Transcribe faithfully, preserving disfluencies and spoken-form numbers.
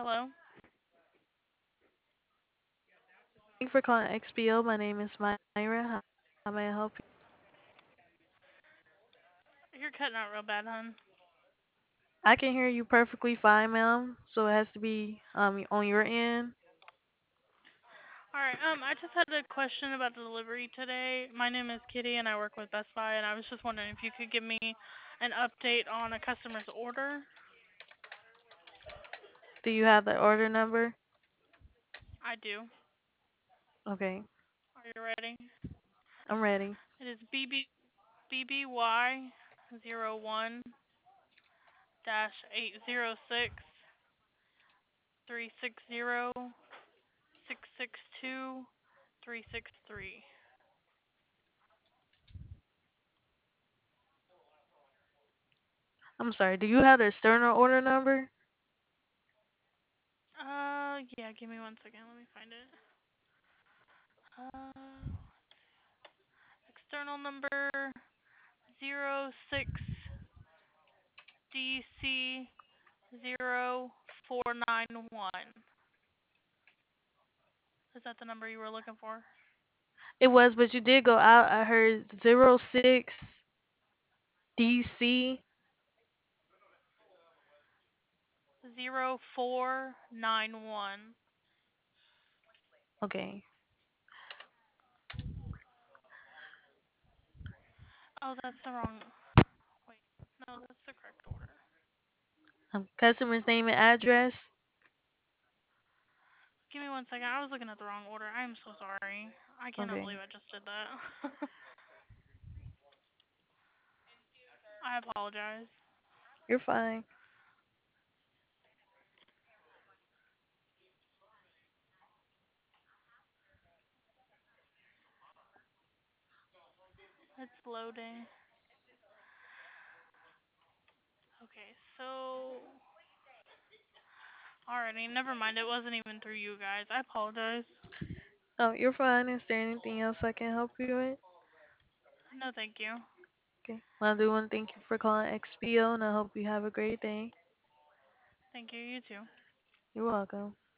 Hello. Thank you for calling X B O. My name is Myra. How, how may I help you? You're cutting out real bad, hon. I can hear you perfectly fine, ma'am. So it has to be um on your end. Alright, um, I just had a question about the delivery today. My name is Kitty and I work with Best Buy and I was just wondering if you could give me an update on a customer's order. Do you have the order number? I do. Okay, Are you ready? I'm ready. It is B B B B Y zero one dash eight zero six three six zero six six two three six three. I'm sorry. Do you have the external order number? Uh yeah, give me one second, let me find it. Uh external number zero six D C zero four nine one. Is that the number you were looking for? It was, but you did go out. I heard zero six D C. Zero four nine one. Okay. Oh, that's the wrong. Wait, no, that's the correct order. Um, customer's name and address. Give me one second. I was looking at the wrong order. I am so sorry. I cannot believe Okay. I just did that. I apologize. You're fine. It's loading. Okay, so alrighty, never mind. It wasn't even through you guys. I apologize. Oh, you're fine. Is there anything else I can help you with? No, thank you. Okay. Well, I do want to thank you for calling X B O, and I hope you have a great day. Thank you. You too. You're welcome.